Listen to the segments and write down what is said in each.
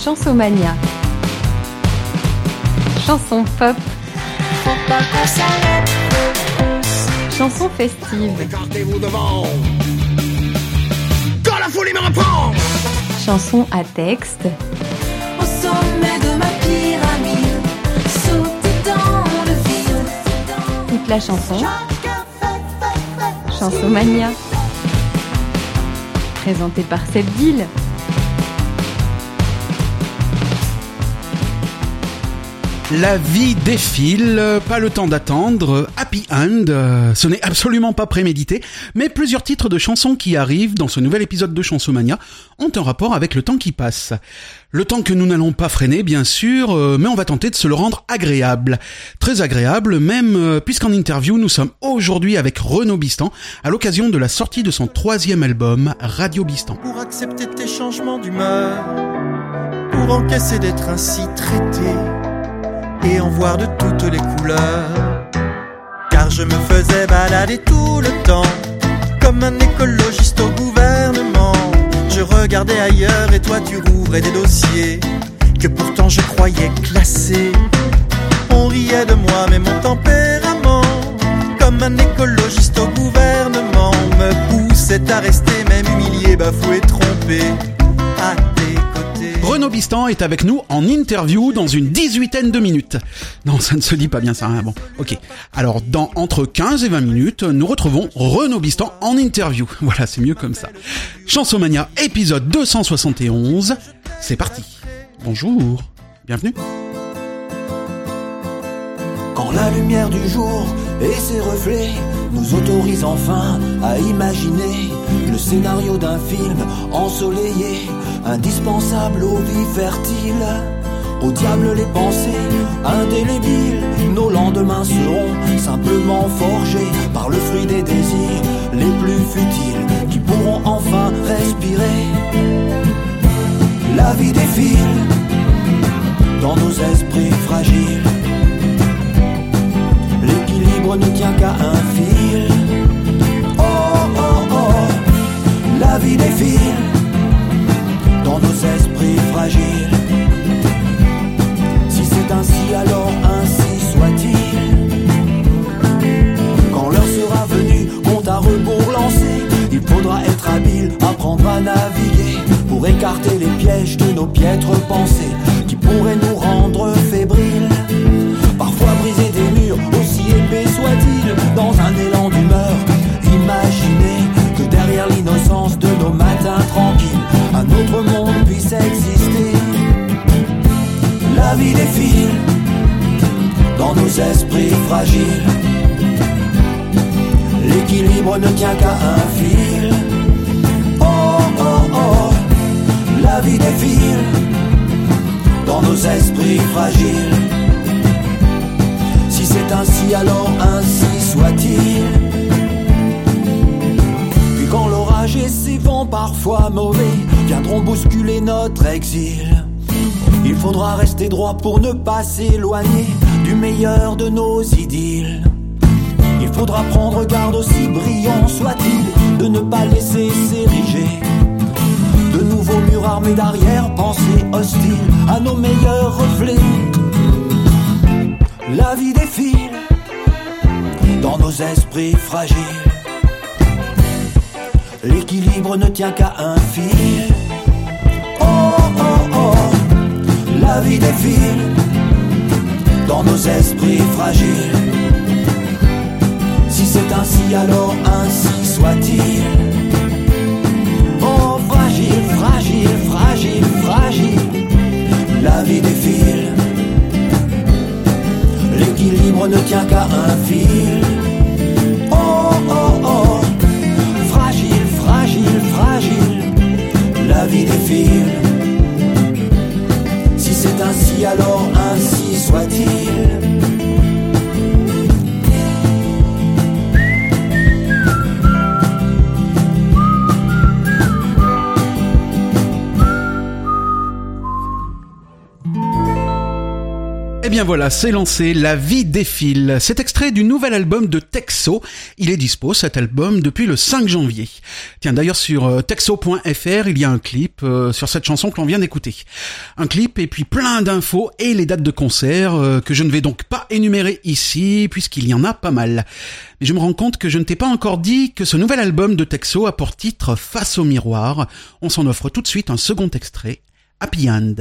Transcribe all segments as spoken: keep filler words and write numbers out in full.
Chansomania. Chanson pop. Chanson festive. Écartez-vous devant. Quand la folie me reprend. Chanson à texte. Au sommet de ma pyramide, sauter dans le vide. Toute la chanson. Chansomania. Présentée par Sebdil. La vie défile, pas le temps d'attendre, happy end, ce n'est absolument pas prémédité, mais plusieurs titres de chansons qui arrivent dans ce nouvel épisode de Chansomania ont un rapport avec le temps qui passe. Le temps que nous n'allons pas freiner, bien sûr, mais on va tenter de se le rendre agréable. Très agréable, même, puisqu'en interview, nous sommes aujourd'hui avec Renaud Bistan, à l'occasion de la sortie de son troisième album, Radio Bistan. Pour accepter tes changements d'humeur, pour encaisser d'être ainsi traité, et en voir de toutes les couleurs. Car je me faisais balader tout le temps, comme un écologiste au gouvernement. Je regardais ailleurs et toi tu rouvrais des dossiers que pourtant je croyais classés. On riait de moi mais mon tempérament, comme un écologiste au gouvernement, me poussait à rester même humilié, bafoué, trompé à tes côtés. Renaud Bistan est avec nous en interview dans une dix-huitaine de minutes. Non, ça ne se dit pas bien ça, hein. Bon, ok. Alors, dans entre quinze et vingt minutes, nous retrouvons Renaud Bistan en interview. Voilà, c'est mieux comme ça. Chansomania, épisode deux cent soixante et onze. C'est parti. Bonjour. Bienvenue. Quand la lumière du jour et ses reflets nous autorisent enfin à imaginer le scénario d'un film ensoleillé, indispensable aux vies fertiles. Au diable les pensées indélébiles, nos lendemains seront simplement forgés par le fruit des désirs les plus futiles qui pourront enfin respirer. La vie défile dans nos esprits fragiles. L'équilibre ne tient qu'à un fil. Oh, oh, oh, la vie défile dans nos esprits fragiles. Si c'est ainsi, alors ainsi soit-il. Quand l'heure sera venue, compte à rebours lancé, il faudra être habile, apprendre à naviguer pour écarter les pièges de nos piètres pensées qui pourraient nous rendre fébriles. Parfois briser des murs, aussi épais soient-ils, dans un élan d'humeur. Imaginez que derrière l'innocence de nos matins tranquilles, un autre monde puisse exister. La vie défile dans nos esprits fragiles. L'équilibre ne tient qu'à un fil. Oh, oh, oh, la vie défile dans nos esprits fragiles. Si c'est ainsi, alors ainsi soit-il. Puis quand l'orage et ses vents parfois mauvais viendront bousculer notre exil, il faudra rester droit pour ne pas s'éloigner du meilleur de nos idylles. Il faudra prendre garde, aussi brillant soit-il, de ne pas laisser s'ériger de nouveaux murs armés d'arrière-pensées hostiles à nos meilleurs reflets. La vie défile dans nos esprits fragiles. L'équilibre ne tient qu'à un fil. Oh, oh, oh, la vie défile dans nos esprits fragiles. Si c'est ainsi, alors ainsi soit-il. Oh, fragile, fragile, fragile, fragile, la vie défile. L'équilibre ne tient qu'à un fil. Oh, oh, oh, fragile, fragile, fragile, la vie défile. Si c'est ainsi, alors ainsi soit-il. Eh bien voilà, c'est lancé, La vie défile. C'est extrait du nouvel album de Texo. Il est dispo, cet album, depuis le cinq janvier. Tiens, d'ailleurs, sur euh, texo point f r, il y a un clip euh, sur cette chanson que l'on vient d'écouter. Un clip et puis plein d'infos et les dates de concert euh, que je ne vais donc pas énumérer ici, puisqu'il y en a pas mal. Mais je me rends compte que je ne t'ai pas encore dit que ce nouvel album de Texo a pour titre Face au miroir. On s'en offre tout de suite un second extrait, Happy End.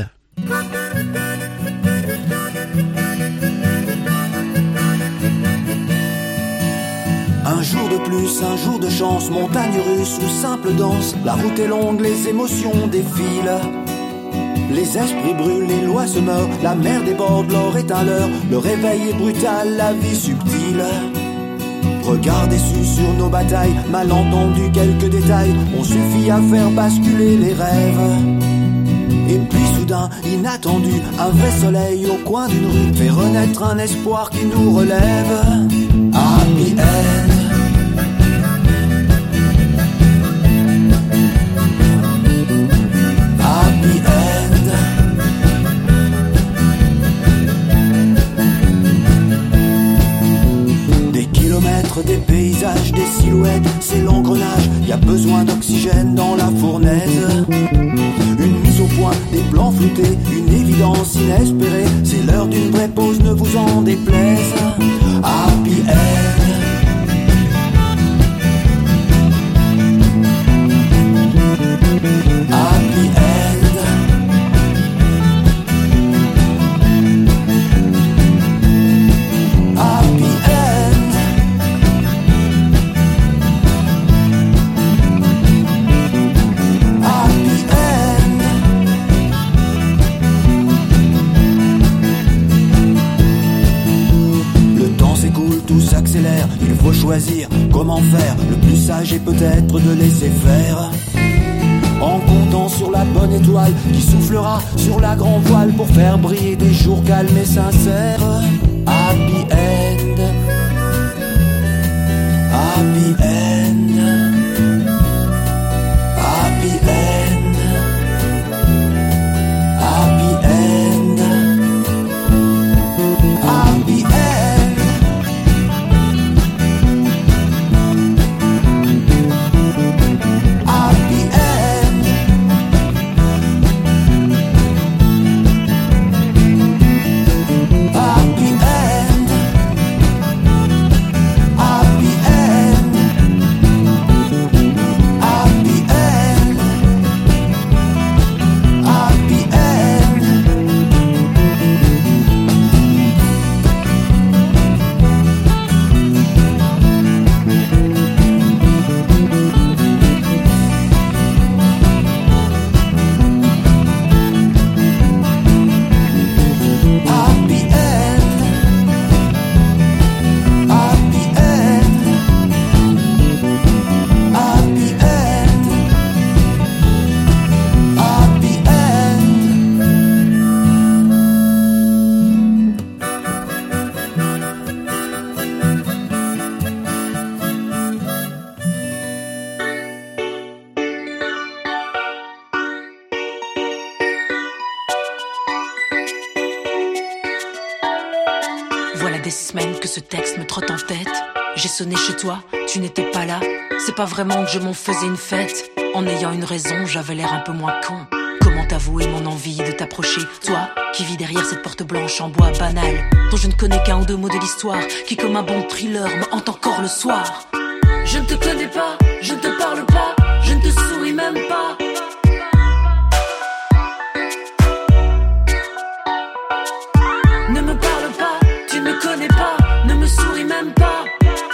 Un jour de plus, un jour de chance, montagne russe ou simple danse, la route est longue, les émotions défilent. Les esprits brûlent, les lois se meurent, la mer déborde, l'or est un leurre, le réveil est brutal, la vie subtile. Regard déçu sur nos batailles, malentendu quelques détails, on suffit à faire basculer les rêves. Et puis soudain, inattendu, un vrai soleil au coin d'une rue fait renaître un espoir qui nous relève. Happy End. Happy End. Des kilomètres, des paysages, des silhouettes, c'est l'engrenage, y a besoin d'oxygène dans la fournaise. Une mise au point, des plans floutés, une évidence inespérée, c'est l'heure d'une vraie pause, ne vous en déplaise. Happy End. Happy End. Happy End. Happy End. Le temps s'écoule, tout s'accélère, il faut choisir comment faire. Le plus sage est peut-être de laisser faire. En comptant sur la bonne étoile qui soufflera sur la grand voile pour faire briller des jours calmes et sincères. Happy End. Happy End. Happy End. Happy End. Happy End. Des semaines que ce texte me trotte en tête. J'ai sonné chez toi, tu n'étais pas là. C'est pas vraiment que je m'en faisais une fête. En ayant une raison, j'avais l'air un peu moins con. Comment t'avouer mon envie de t'approcher, toi qui vis derrière cette porte blanche en bois banal, dont je ne connais qu'un ou deux mots de l'histoire, qui comme un bon thriller me hante encore le soir. Je ne te connais pas, je ne te parle pas, je ne te souris même pas. Ne me parle pas, tu ne me connais pas, ne me souris même pas.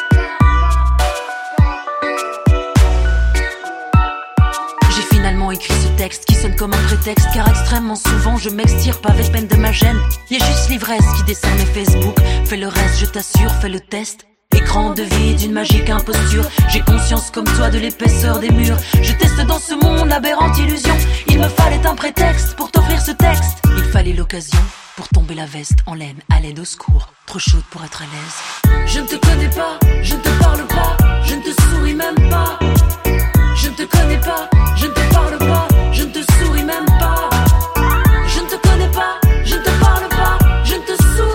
J'ai finalement écrit ce texte qui sonne comme un prétexte, car extrêmement souvent je m'extirpe avec peine de ma gêne. Y'a juste l'ivresse qui descend mes Facebook. Fais le reste, je t'assure, fais le test. Écran de vie d'une magique imposture. J'ai conscience comme toi de l'épaisseur des murs. Je teste dans ce monde aberrante illusion. Il me fallait un prétexte pour t'offrir ce texte. Il fallait l'occasion pour tomber la veste en laine à l'aide au secours. Trop chaude pour être à l'aise. Je ne te connais pas, je ne te parle pas, je ne te souris même pas. Je ne te connais pas, je ne te parle pas, je ne te souris même pas. Je ne te connais pas, je ne te parle pas, je ne te souris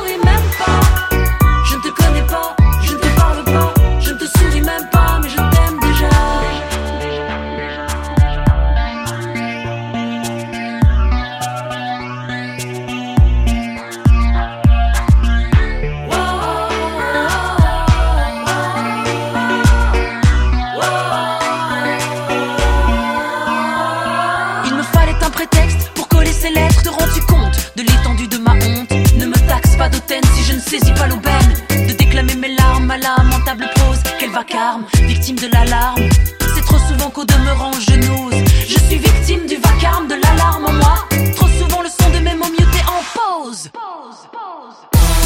vacarme, victime de l'alarme. C'est trop souvent qu'au demeurant je n'ose. Je suis victime du vacarme, de l'alarme en moi. Trop souvent le son de mes mots mieux t'es en pause. Pause, pause.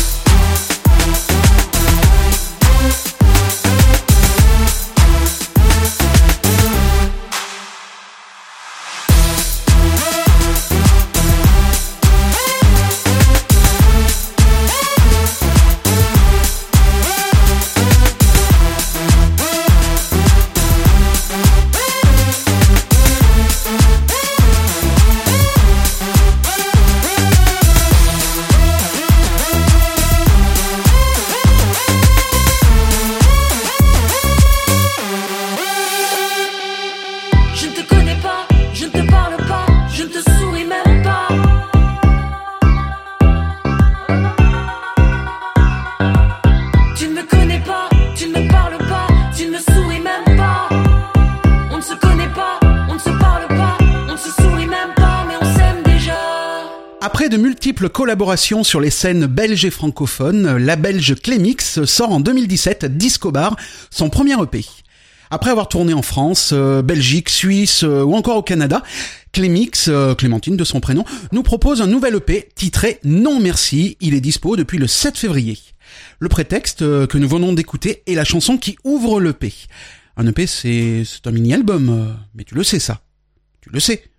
Après de multiples collaborations sur les scènes belges et francophones, la belge Clémix sort en deux mille dix-sept Disco Bar, son premier E P. Après avoir tourné en France, euh, Belgique, Suisse euh, ou encore au Canada, Clémix, euh, Clémentine de son prénom, nous propose un nouvel E P titré Non Merci. Il est dispo depuis le sept février. Le prétexte euh, que nous venons d'écouter est la chanson qui ouvre l'E P. Un E P, c'est, c'est un mini-album, euh, mais tu le sais ça. Tu le sais.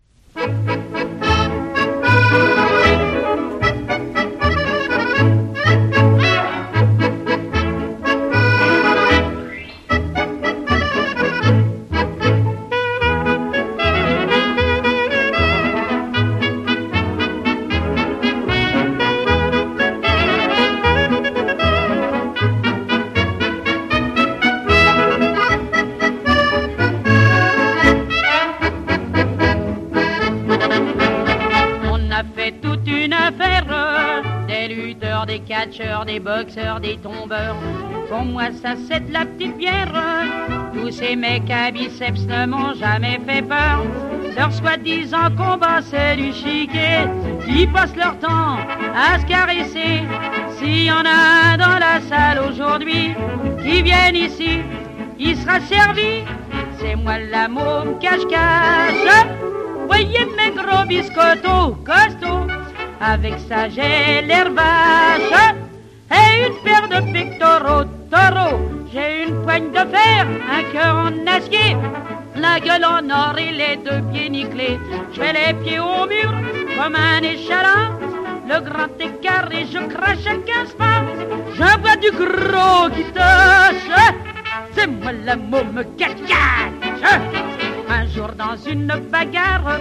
Des catcheurs, des boxeurs, des tombeurs. Pour moi ça c'est de la petite bière. Tous ces mecs à biceps ne m'ont jamais fait peur. Leur soi-disant combat c'est du chiquet. Ils passent leur temps à se caresser. S'il y en a dans la salle aujourd'hui qui viennent ici, il sera servi. C'est moi la môme cache-cache. Voyez mes gros biscottos costauds. Avec ça j'ai l'air vache et une paire de pectoraux taureaux. J'ai une poigne de fer, un cœur en acier, la gueule en or et les deux pieds nickelés. Je fais les pieds au mur comme un échalas, le grand écart et je crache à quinze pas. Je bois du gros qui tâche, c'est moi la môme cache-cache. Un jour dans une bagarre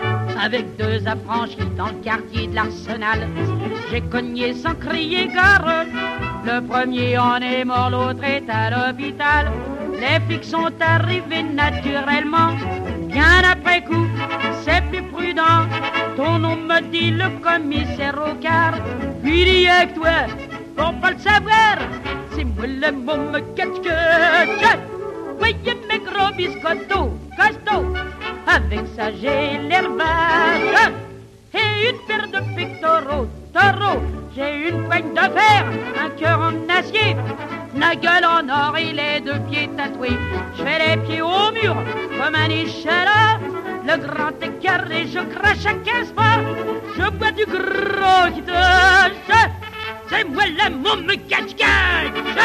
avec deux affranchis dans le quartier de l'Arsenal, j'ai cogné sans crier gare. Le premier en est mort, l'autre est à l'hôpital. Les flics sont arrivés naturellement, bien après coup, c'est plus prudent. Ton nom me dit le commissaire au quart. Puis dit avec toi, pour pas le savoir, c'est moi le môme cache-cache. Voyez mes gros biscottos costauds, avec ça j'ai l'air vache et une paire de pectoraux taureaux. J'ai une poigne de fer, un cœur en acier, la gueule en or et les deux pieds tatoués. Je fais les pieds au mur comme un échalas, le grand écart et je crache à quinze pas. Je bois du gros qui tâche, c'est moi la môme cache-cache.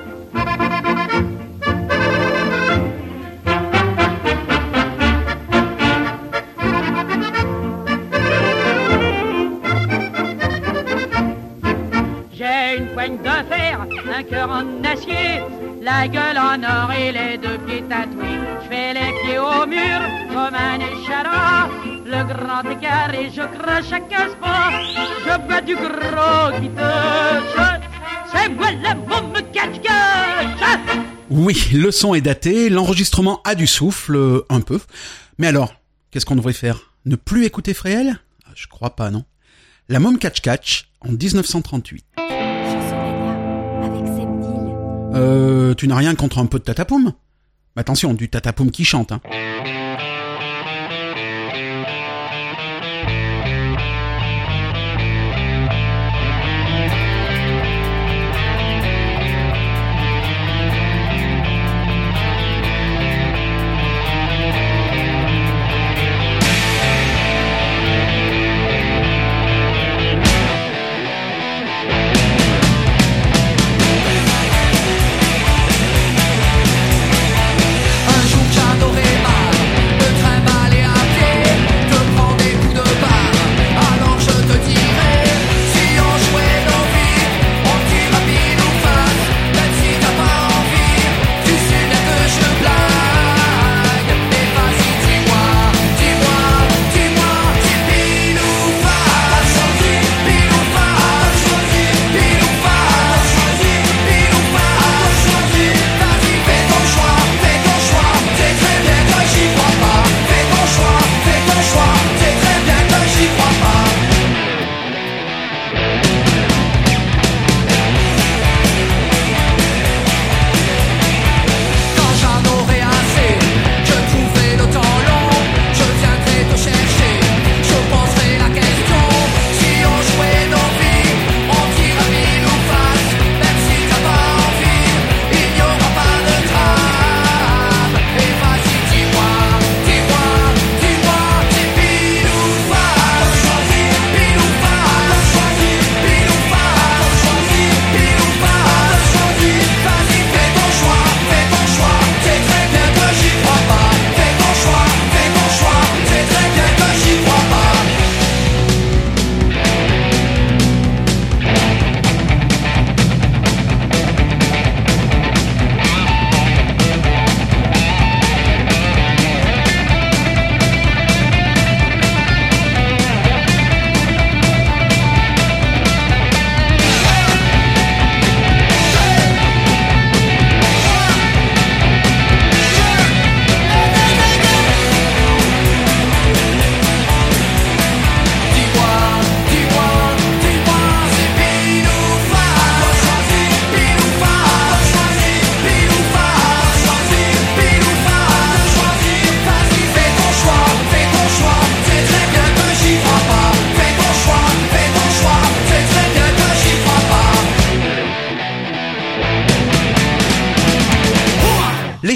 J'ai une poigne de fer, un cœur en acier, la gueule en or et les deux pieds tatoués. Je fais les pieds au mur comme un échalas, le grand écart et je crache à quinze pas. Je bois du gros qui touche, c'est moi la môme cache-cache. Oui, le son est daté, l'enregistrement a du souffle, euh, un peu. Mais alors, qu'est-ce qu'on devrait faire? Ne plus écouter Fréhel? Je crois pas, non. La môme cache-cache en dix-neuf cent trente-huit. Euh, tu n'as rien contre un peu de tatapoum? Attention, du tatapoum qui chante, hein.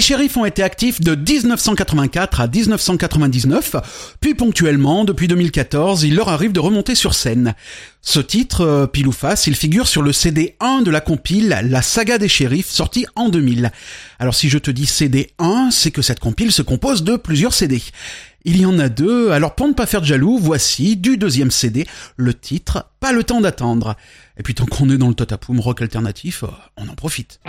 Shérifs ont été actifs de dix-neuf cent quatre-vingt-quatre à dix-neuf cent quatre-vingt-dix-neuf, puis ponctuellement, depuis deux mille quatorze, il leur arrive de remonter sur scène. Ce titre, euh, pile ou face, il figure sur le C D un de la compile La Saga des Shérifs, sorti en deux mille. Alors si je te dis C D un, c'est que cette compile se compose de plusieurs C D. Il y en a deux, alors pour ne pas faire de jaloux, voici, du deuxième C D, le titre « Pas le temps d'attendre ». Et puis tant qu'on est dans le tatapoum rock alternatif, on en profite.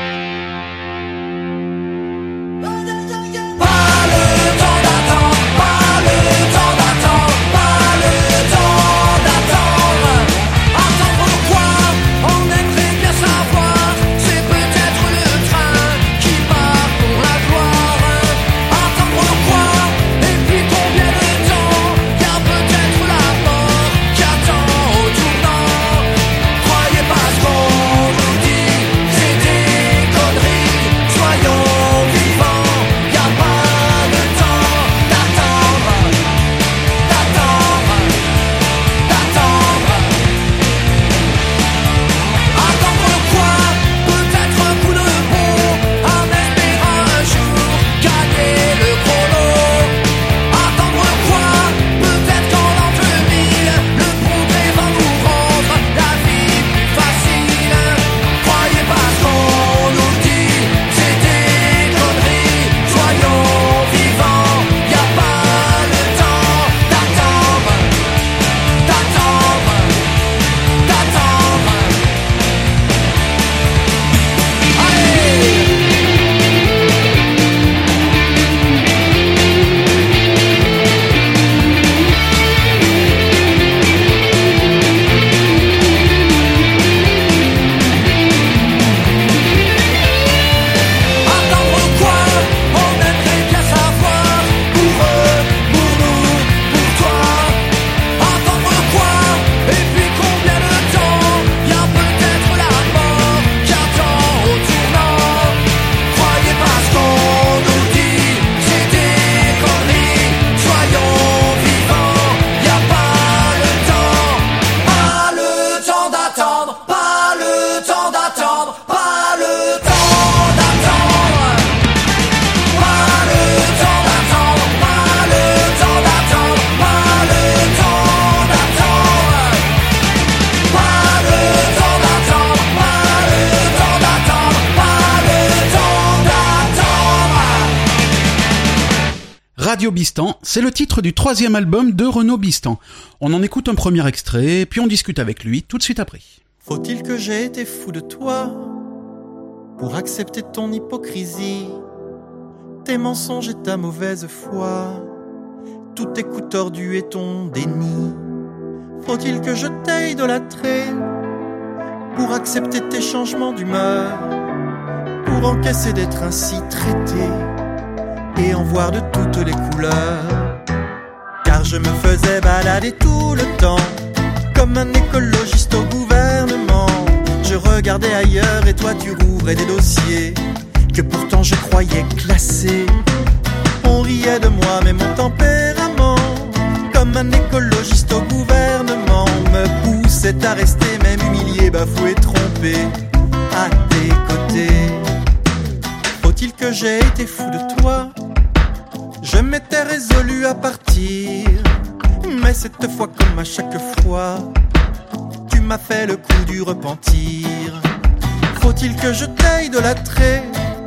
Radio Bistan, c'est le titre du troisième album de Renaud Bistan. On en écoute un premier extrait, puis on discute avec lui tout de suite après. Faut-il que j'ai été fou de toi pour accepter ton hypocrisie, tes mensonges et ta mauvaise foi, tous tes coups tordus et ton déni? Faut-il que je t'aie idolâtré pour accepter tes changements d'humeur, pour encaisser d'être ainsi traité et en voir de toutes les couleurs? Car je me faisais balader tout le temps comme un écologiste au gouvernement. Je regardais ailleurs et toi tu rouvrais des dossiers que pourtant je croyais classés. On riait de moi mais mon tempérament, comme un écologiste au gouvernement, me poussait à rester même humilié, bafoué, trompé à tes côtés. Faut-il que j'ai été fou de toi? Je m'étais résolu à partir, mais cette fois comme à chaque fois, tu m'as fait le coup du repentir. Faut-il que je t'aie idolâtré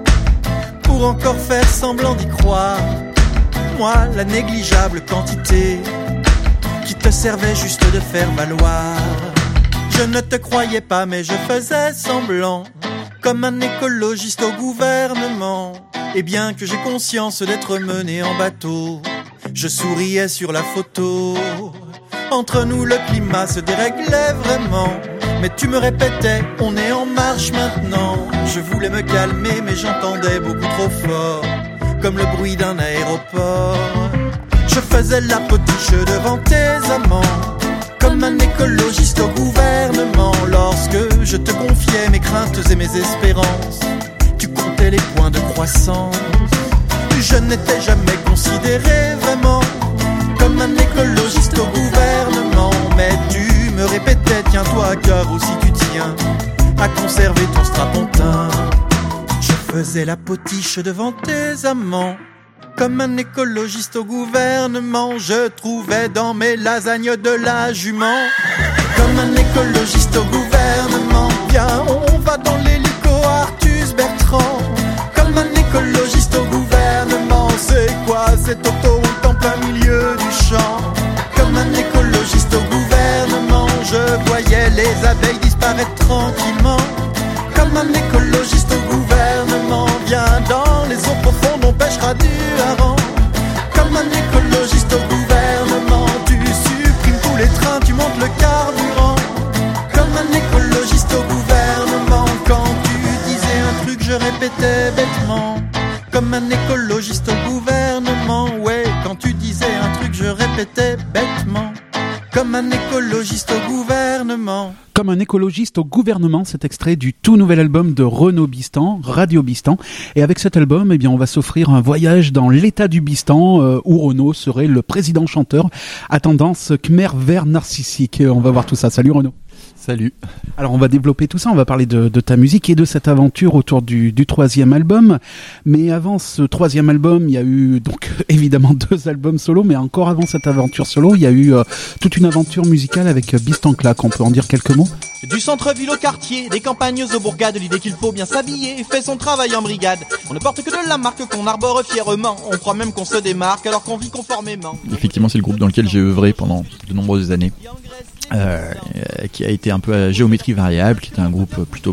pour encore faire semblant d'y croire? Moi, la négligeable quantité qui te servait juste de faire valoir. Je ne te croyais pas mais je faisais semblant, comme un écologiste au gouvernement. Et bien que j'ai conscience d'être mené en bateau, je souriais sur la photo. Entre nous le climat se déréglait vraiment, mais tu me répétais on est en marche maintenant. Je voulais me calmer mais j'entendais beaucoup trop fort, comme le bruit d'un aéroport. Je faisais la potiche devant tes amants, comme un écologiste au gouvernement. Lorsque je te confiais mes craintes et mes espérances, tu comptais les points de croissance. Je n'étais jamais considéré vraiment comme un écologiste au gouvernement, mais tu me répétais tiens-toi car aussi tu tiens à conserver ton strapontin. Je faisais faisais la potiche devant tes amants. Comme un écologiste au gouvernement, je trouvais dans mes lasagnes de la jument. Comme un écologiste au gouvernement, viens, on va dans l'hélico Artus Bertrand. Comme un écologiste au gouvernement, c'est quoi cette autoroute en plein milieu du champ? Comme un écologiste au gouvernement, je voyais les abeilles disparaître tranquillement. Comme un écologiste au gouvernement, viens dans les eaux profondes, on pêchera du hareng. Comme un écologiste au gouvernement, tu supprimes tous les trains, tu montes le carburant. Comme un écologiste au gouvernement, quand tu disais un truc, je répétais bêtement. Comme un écologiste au gouvernement, ouais, quand tu disais un truc, je répétais bêtement. Comme un écologiste au gouvernement. Comme un écologiste au gouvernement, cet extrait du tout nouvel album de Renaud Bistan, Radio Bistan. Et avec cet album, eh bien, on va s'offrir un voyage dans l'état du Bistan, euh, où Renaud serait le président chanteur à tendance khmer vert narcissique. On va voir tout ça. Salut Renaud. Salut. Alors on va développer tout ça, on va parler de, de ta musique et de cette aventure autour du, du troisième album. Mais avant ce troisième album, il y a eu donc évidemment deux albums solo, mais encore avant cette aventure solo, il y a eu euh, toute une aventure musicale avec euh, Bistan Claque. On peut en dire quelques mots ? Du centre-ville au quartier, des campagnes aux bourgades, l'idée qu'il faut bien s'habiller fait son travail en brigade. On ne porte que de la marque qu'on arbore fièrement, on croit même qu'on se démarque alors qu'on vit conformément. Effectivement, c'est le groupe dans lequel j'ai œuvré pendant de nombreuses années. Euh, qui a été un peu à géométrie variable, qui était un groupe plutôt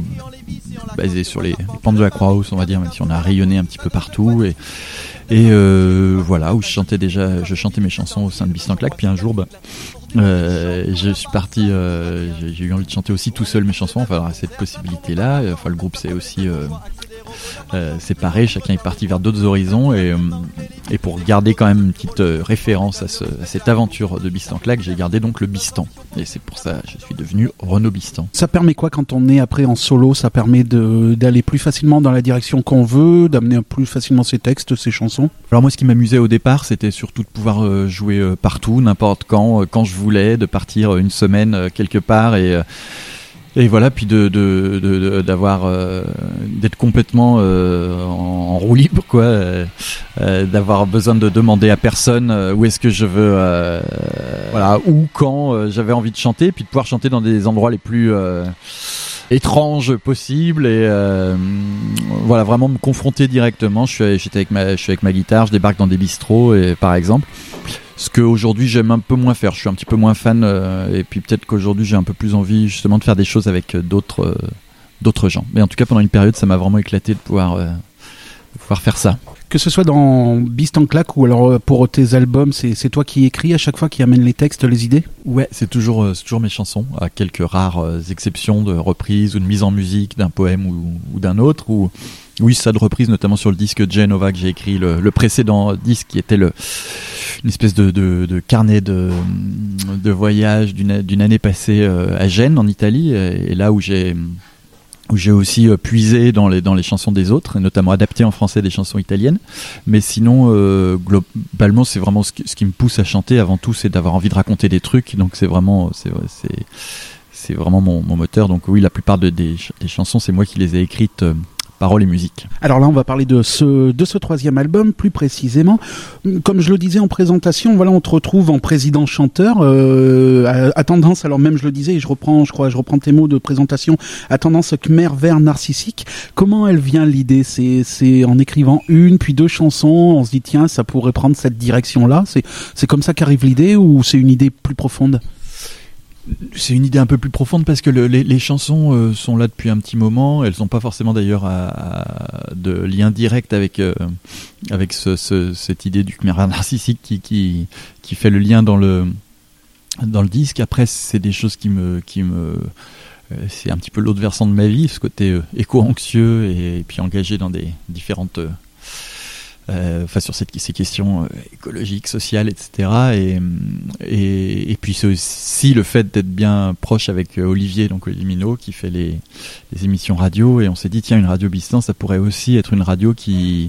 basé sur les, les pentes de la Croix-Hausse, on va dire, même si on a rayonné un petit peu partout, et, et euh, voilà, où je chantais déjà, je chantais mes chansons au sein de Bistan Claque. Puis un jour, bah, euh, je suis parti, euh, j'ai, j'ai eu envie de chanter aussi tout seul mes chansons. Enfin, alors, cette possibilité-là, enfin, le groupe s'est aussi euh, euh, séparé, chacun est parti vers d'autres horizons, et, euh, et pour garder quand même une petite euh, référence à, ce, à cette aventure de Bistan Claque, j'ai gardé donc le Bistan. Et c'est pour ça que je suis devenu Renaud Bistan. Ça permet quoi quand on est après en solo ? Ça permet de, d'aller plus facilement dans la direction qu'on veut, d'amener plus facilement ses textes, ses chansons ? Alors moi, ce qui m'amusait au départ, c'était surtout de pouvoir euh, jouer euh, partout, n'importe quand, euh, quand je voulais, de partir une semaine euh, quelque part et... Euh, Et voilà, puis de, de, de, de d'avoir, euh, d'être complètement euh, en, en roue libre, quoi, euh, euh, d'avoir besoin de demander à personne euh, où est-ce que je veux, euh, voilà, ou quand euh, j'avais envie de chanter, puis de pouvoir chanter dans des endroits les plus euh, étranges possibles, et euh, voilà, vraiment me confronter directement. Je suis, j'étais avec ma, je suis avec ma guitare, je débarque dans des bistrots, et par exemple. Ce qu'aujourd'hui j'aime un peu moins faire, je suis un petit peu moins fan, euh, et puis peut-être qu'aujourd'hui j'ai un peu plus envie justement de faire des choses avec d'autres, euh, d'autres gens. Mais en tout cas pendant une période ça m'a vraiment éclaté de pouvoir, euh, de pouvoir faire ça. Que ce soit dans Bistan Claque ou alors pour tes albums, c'est, c'est toi qui écris à chaque fois, qui amène les textes, les idées ? Ouais, c'est toujours, c'est toujours mes chansons, à quelques rares exceptions de reprise ou de mise en musique d'un poème ou, ou d'un autre, ou oui, ça de reprise notamment sur le disque Genova que j'ai écrit, le, le précédent disque qui était le, une espèce de, de, de carnet de, de voyage d'une, d'une année passée à Gênes en Italie, et là où j'ai... où j'ai aussi euh, puisé dans les dans les chansons des autres, et notamment adapté en français des chansons italiennes. Mais sinon, euh, globalement, c'est vraiment ce qui, ce qui me pousse à chanter avant tout, c'est d'avoir envie de raconter des trucs. Donc c'est vraiment c'est c'est c'est vraiment mon, mon moteur. Donc oui, la plupart de, des des chansons, c'est moi qui les ai écrites. Euh, paroles et musique. Alors là, on va parler de ce de ce troisième album plus précisément. Comme je le disais en présentation, voilà, on te retrouve en président chanteur, euh, à, à tendance. Alors même je le disais, et je reprends, je crois, je reprends tes mots de présentation, à tendance khmer vert narcissique. Comment elle vient l'idée ? C'est c'est en écrivant une puis deux chansons, on se dit tiens, ça pourrait prendre cette direction-là. C'est c'est comme ça qu'arrive l'idée, ou c'est une idée plus profonde ? C'est une idée un peu plus profonde parce que le, les, les chansons euh, sont là depuis un petit moment. Elles n'ont pas forcément d'ailleurs à, à, de lien direct avec euh, avec ce, ce, cette idée du khmer narcissique qui, qui qui fait le lien dans le dans le disque. Après, c'est des choses qui me qui me euh, c'est un petit peu l'autre versant de ma vie, ce côté euh, éco-anxieux et, et puis engagé dans des différentes euh, euh, enfin sur cette, ces questions écologiques, sociales, et cetera. Et, et, et puis c'est aussi le fait d'être bien proche avec Olivier, donc Olivier Minot, qui fait les, les émissions radio, et on s'est dit tiens, une radio Bistan, ça pourrait aussi être une radio qui,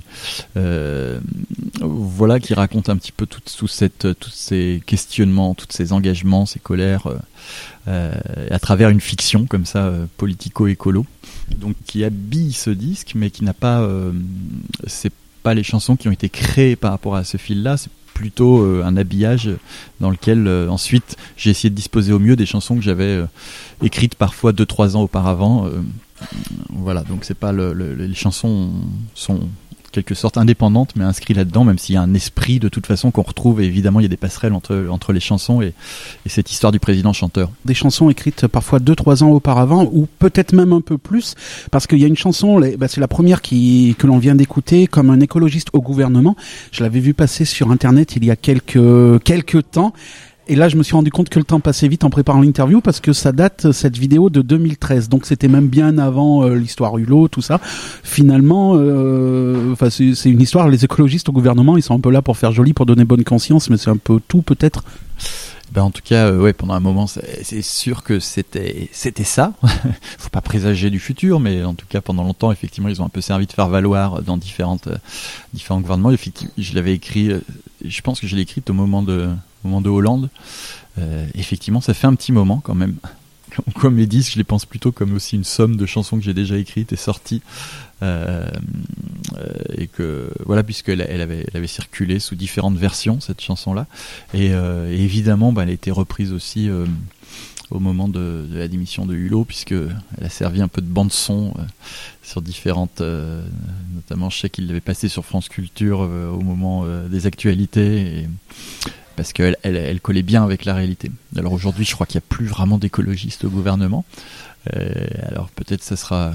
euh, voilà, qui raconte un petit peu tout, tout cette, tous ces questionnements, tous ces engagements, ces colères, euh, euh, à travers une fiction comme ça, euh, politico-écolo, donc qui habille ce disque, mais qui n'a pas, euh, c'est pas les chansons qui ont été créées par rapport à ce fil-là, c'est plutôt euh, un habillage dans lequel euh, ensuite j'ai essayé de disposer au mieux des chansons que j'avais euh, écrites parfois deux trois ans auparavant. Euh, voilà, donc c'est pas le, le, les chansons sont en quelque sorte indépendantes, mais inscrites là-dedans, même s'il y a un esprit de toute façon qu'on retrouve, et évidemment il y a des passerelles entre, entre les chansons et, et cette histoire du président chanteur. Des chansons écrites parfois deux trois ans auparavant, ou peut-être même un peu plus, parce qu'il y a une chanson, bah c'est la première qui, que l'on vient d'écouter, comme un écologiste au gouvernement. Je l'avais vu passer sur internet il y a quelques, quelques temps. Et là, je me suis rendu compte que le temps passait vite en préparant l'interview, parce que ça date, cette vidéo, de deux mille treize. Donc c'était même bien avant euh, l'histoire Hulot, tout ça. Finalement, euh, enfin c'est, c'est une histoire, les écologistes au gouvernement, ils sont un peu là pour faire joli, pour donner bonne conscience, mais c'est un peu tout peut-être. Ben en tout cas, euh, ouais, pendant un moment, c'est, c'est sûr que c'était c'était ça. Faut pas présager du futur, mais en tout cas, pendant longtemps, effectivement, ils ont un peu servi de faire valoir dans différentes euh, différents gouvernements. Effectivement, je l'avais écrit, euh, je pense que je l'ai écrite au moment de au moment de Hollande. Euh, effectivement, ça fait un petit moment quand même. Comme les disques, je les pense plutôt comme aussi une somme de chansons que j'ai déjà écrites et sorties, euh, euh, et que voilà, puisqu'elle elle avait, elle avait circulé sous différentes versions, cette chanson-là, et, euh, et évidemment, bah, elle a été reprise aussi euh, au moment de, de la démission de Hulot, puisque elle a servi un peu de bande son euh, sur différentes, euh, notamment je sais qu'il l'avait passé sur France Culture euh, au moment euh, des actualités. Et, parce qu'elle elle, elle collait bien avec la réalité. Alors aujourd'hui, je crois qu'il n'y a plus vraiment d'écologistes au gouvernement. Euh, alors peut-être ça sera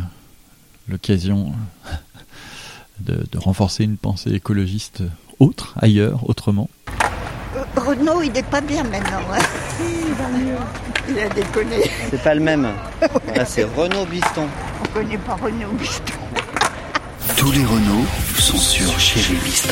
l'occasion de, de renforcer une pensée écologiste autre, ailleurs, autrement. Euh, Renaud, il n'est pas bien maintenant. Hein. Il va mieux. Il a déconné. C'est pas le même. Là, c'est Renaud Biston. On ne connaît pas Renaud Biston. Tous les Renaud sont sur Chéri Biston.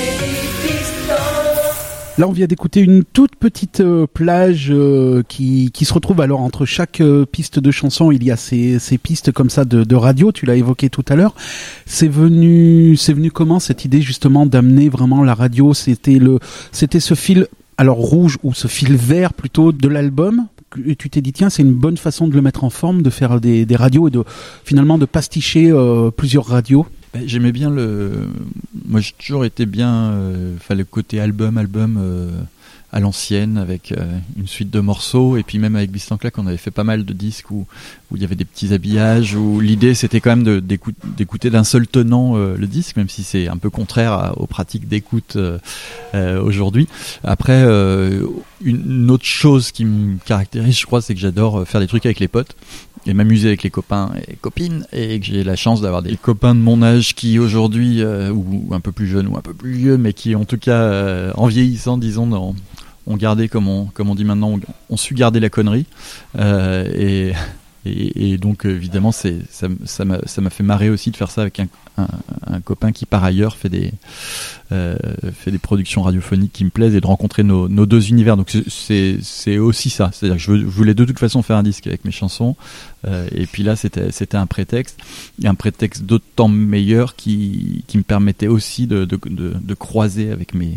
Là, on vient d'écouter une toute petite euh, plage euh, qui, qui se retrouve alors entre chaque euh, piste de chanson. Il y a ces, ces pistes comme ça de, de radio. Tu l'as évoqué tout à l'heure. C'est venu, c'est venu comment cette idée justement d'amener vraiment la radio? C'était le, c'était ce fil alors rouge ou ce fil vert plutôt de l'album. Et tu t'es dit tiens, c'est une bonne façon de le mettre en forme, de faire des, des radios et de finalement de pasticher euh, plusieurs radios. Ben, j'aimais bien le. Moi, j'ai toujours été bien. Euh, enfin, le côté album, album euh, à l'ancienne, avec euh, une suite de morceaux. Et puis, même avec Bistan Claque, on avait fait pas mal de disques où, où il y avait des petits habillages. Où l'idée, c'était quand même de, d'écoute, d'écouter d'un seul tenant euh, le disque, même si c'est un peu contraire à, aux pratiques d'écoute euh, euh, aujourd'hui. Après, euh, une, une autre chose qui me caractérise, je crois, c'est que j'adore faire des trucs avec les potes et m'amuser avec les copains et copines, et que j'ai la chance d'avoir des copains de mon âge qui aujourd'hui, euh, ou, ou un peu plus jeunes ou un peu plus vieux, mais qui en tout cas, euh, en vieillissant, disons, ont, ont gardé, comme on, comme on dit maintenant, ont, ont su garder la connerie, euh, et, et, et donc évidemment c'est, ça, ça, m'a, ça m'a fait marrer aussi de faire ça avec un, un, un copain qui par ailleurs fait des, euh, fait des productions radiophoniques qui me plaisent, et de rencontrer nos, nos deux univers. Donc c'est, c'est, c'est aussi ça, c'est-à-dire que je, veux, je voulais de toute façon faire un disque avec mes chansons, euh, et puis là c'était, c'était un prétexte, et un prétexte d'autant meilleur qui, qui me permettait aussi de, de, de, de croiser avec mes